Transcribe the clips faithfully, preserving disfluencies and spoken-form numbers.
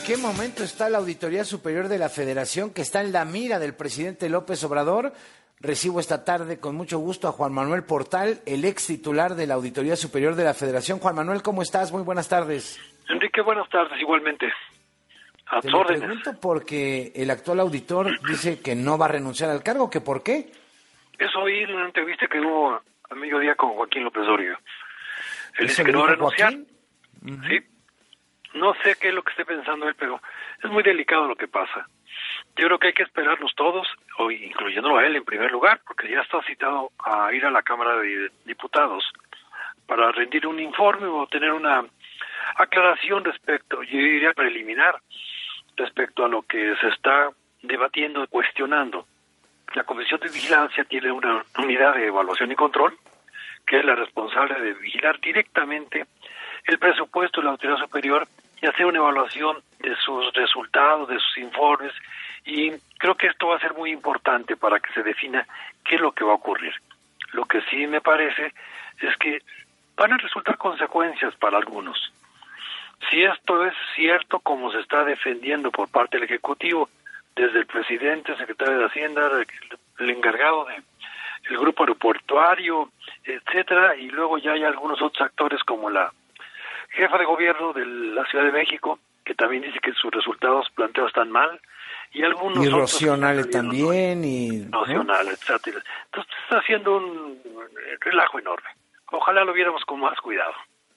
qué momento está la Auditoría Superior de la Federación, que está en la mira del presidente López Obrador? Recibo esta tarde con mucho gusto a Juan Manuel Portal, el ex titular de la Auditoría Superior de la Federación. Juan Manuel, ¿cómo estás? Muy buenas tardes. Enrique, buenas tardes, igualmente. A Te tus lo órdenes. pregunto porque el actual auditor dice que no va a renunciar al cargo, ¿que por qué? Eso oí en una entrevista que hubo a mediodía con Joaquín López Dóriga. Él dice ¿Eso que lo no va a dijo renunciar. Joaquín? Uh-huh. Sí. No sé qué es lo que esté pensando él, pero es muy delicado lo que pasa. Yo creo que hay que esperarnos todos, o incluyéndolo a él en primer lugar, porque ya está citado a ir a la Cámara de Diputados para rendir un informe o tener una aclaración respecto, yo diría preliminar, respecto a lo que se está debatiendo y cuestionando. La Comisión de Vigilancia tiene una unidad de evaluación y control, que es la responsable de vigilar directamente el presupuesto de la Autoridad Superior y hacer una evaluación de sus resultados, de sus informes, y creo que esto va a ser muy importante para que se defina qué es lo que va a ocurrir. Lo que sí me parece es que van a resultar consecuencias para algunos. Si esto es cierto, como se está defendiendo por parte del Ejecutivo, desde el presidente, el secretario de Hacienda, el, el encargado de el grupo aeroportuario, etcétera, y luego ya hay algunos otros actores como la jefa de gobierno de la Ciudad de México, que también dice que sus resultados planteados están mal, y algunos y otros Rocío Nale también, y Rocío Nale, etcétera. Entonces está haciendo un relajo enorme. Ojalá lo viéramos con más cuidado.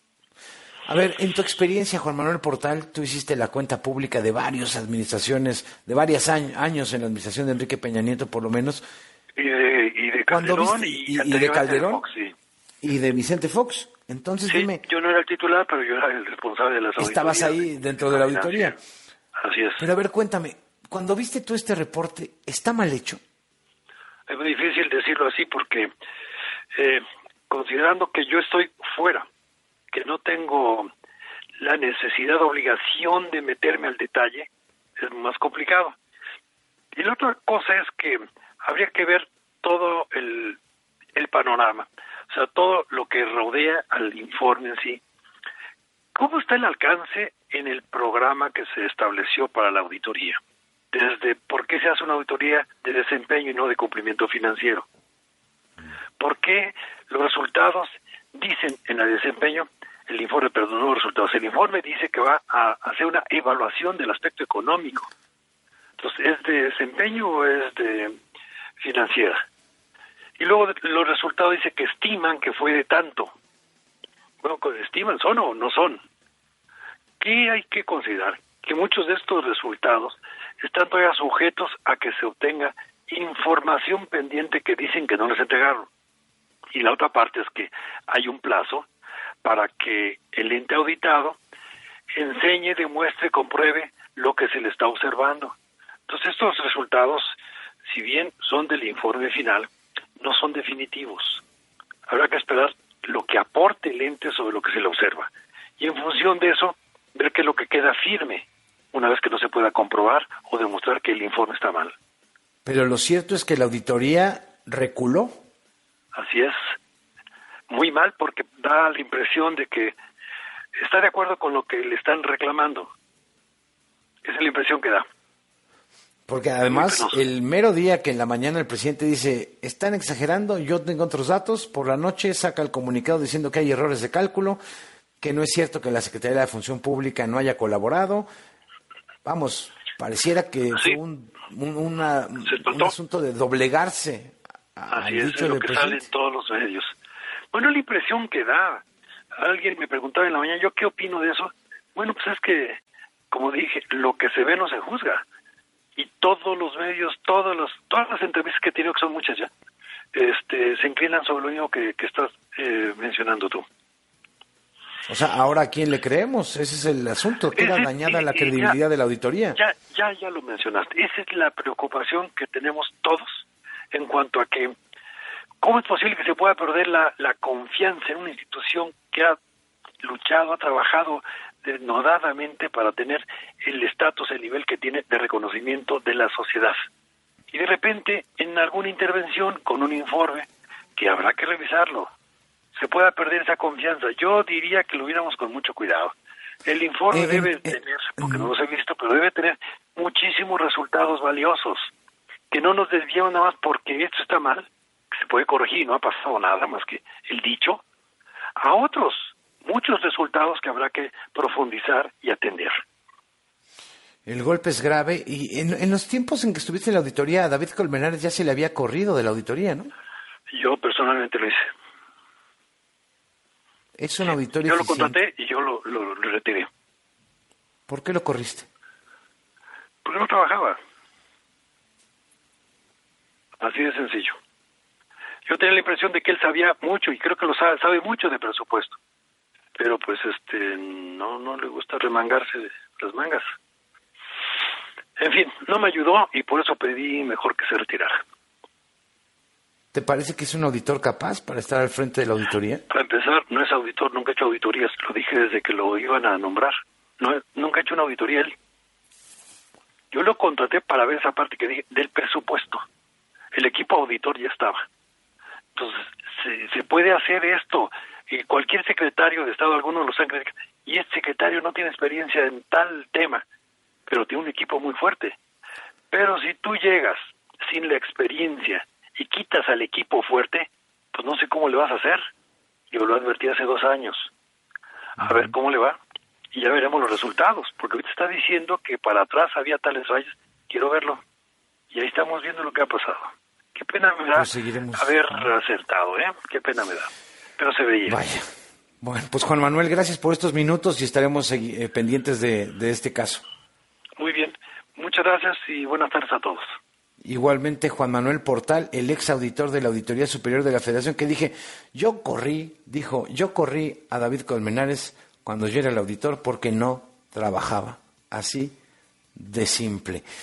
A ver, en tu experiencia, Juan Manuel Portal, tú hiciste la cuenta pública de varias administraciones, de varios años en la administración de Enrique Peña Nieto, por lo menos. Y de, y de Calderón, viste, y, y, y de Calderón, Fox, sí. y de Vicente Fox. Entonces sí, dime, yo no era el titular, pero yo era el responsable de las auditorías. Estabas ahí dentro de la auditoría. Así es. Pero a ver, cuéntame, cuando viste tú este reporte, ¿está mal hecho? Es muy difícil decirlo así porque, eh, considerando que yo estoy fuera, que no tengo la necesidad, obligación de meterme al detalle, es más complicado. Y la otra cosa es que habría que ver todo el, el panorama, o sea, todo lo que rodea al informe en sí. ¿Cómo está el alcance en el programa que se estableció para la auditoría? Desde por qué se hace una auditoría de desempeño y no de cumplimiento financiero. ¿Por qué los resultados dicen en el desempeño, el informe, perdón, no los resultados, el informe dice que va a hacer una evaluación del aspecto económico? Entonces, ¿es de desempeño o es de financiera? Y luego los resultados dice que estiman que fue de tanto. Bueno, ¿estiman son o no son? ¿Qué hay que considerar? Que muchos de estos resultados están todavía sujetos a que se obtenga información pendiente que dicen que no les entregaron. Y la otra parte es que hay un plazo para que el ente auditado enseñe, demuestre, compruebe lo que se le está observando. Entonces estos resultados, si bien son del informe final, no son definitivos. Habrá que esperar lo que aporte el ente sobre lo que se le observa. Y en función de eso, ver qué es lo que queda firme una vez que no se pueda comprobar o demostrar que el informe está mal. Pero lo cierto es que la auditoría reculó. Así es. Muy mal, porque da la impresión de que está de acuerdo con lo que le están reclamando. Esa es la impresión que da. Porque además, el mero día que en la mañana el presidente dice, están exagerando, yo tengo otros datos, por la noche saca el comunicado diciendo que hay errores de cálculo, que no es cierto que la Secretaría de la Función Pública no haya colaborado. Vamos, pareciera que sí. fue un, un, una, un asunto de doblegarse a, Así al es, dicho es lo del que presidente. sale en todos los medios. Bueno, la impresión que da. Alguien me preguntaba en la mañana, ¿yo qué opino de eso? Bueno, pues es que, como dije, lo que se ve no se juzga. Y todos los medios, todos los, todas las entrevistas que he tenido, que son muchas ya, este, se inclinan sobre lo mismo que, que estás eh, mencionando tú. O sea, ¿ahora a quién le creemos? Ese es el asunto. Queda Ese, dañada y, la y credibilidad ya, de la auditoría. Ya, ya, ya lo mencionaste. Esa es la preocupación que tenemos todos en cuanto a que ¿cómo es posible que se pueda perder la, la confianza en una institución que ha luchado, ha trabajado denodadamente para tener el estatus, el nivel que tiene de reconocimiento de la sociedad? Y de repente, en alguna intervención, con un informe, que habrá que revisarlo, se pueda perder esa confianza. Yo diría que lo viéramos con mucho cuidado. El informe Eh, debe eh, tener, porque no los he visto, pero debe tener muchísimos resultados valiosos, que no nos desviemos nada más porque esto está mal, que se puede corregir, no ha pasado nada más que el dicho, a otros, muchos resultados que habrá que profundizar y atender. El golpe es grave y en, en los tiempos en que estuviste en la auditoría, a David Colmenares ya se le había corrido de la auditoría, ¿no? Yo personalmente lo hice. Es un auditor Yo lo eficiente. contraté y yo lo, lo, lo retiré. ¿Por qué lo corriste? Porque no trabajaba. Así de sencillo. Yo tenía la impresión de que él sabía mucho, y creo que lo sabe, sabe mucho de presupuesto. Pero pues este no no le gusta remangarse de las mangas. En fin, no me ayudó y por eso pedí mejor que se retirara. ¿Te parece que es un auditor capaz para estar al frente de la auditoría? Para empezar, no es auditor, nunca ha hecho auditorías, lo dije desde que lo iban a nombrar. No, nunca ha hecho una auditoría él. Yo lo contraté para ver esa parte que dije del presupuesto. El equipo auditor ya estaba. Entonces, se, se puede hacer esto. Y cualquier secretario de Estado, algunos los han criticado, y este secretario no tiene experiencia en tal tema, pero tiene un equipo muy fuerte. Pero si tú llegas sin la experiencia y quitas al equipo fuerte, pues no sé cómo le vas a hacer. Yo lo advertí hace dos años. A ver cómo le va. Y ya veremos los resultados, porque ahorita está diciendo que para atrás había tales fallas. Quiero verlo. Y ahí estamos viendo lo que ha pasado. Qué pena me da Pues seguiremos. haber acertado, ¿eh? Qué pena me da. Pero se veía. Vaya. Bueno, pues Juan Manuel, gracias por estos minutos y estaremos eh, pendientes de, de este caso. Muy bien. Muchas gracias y buenas tardes a todos. Igualmente Juan Manuel Portal, el ex auditor de la Auditoría Superior de la Federación, que dije, yo corrí, dijo, yo corrí a David Colmenares cuando yo era el auditor porque no trabajaba. Así de simple.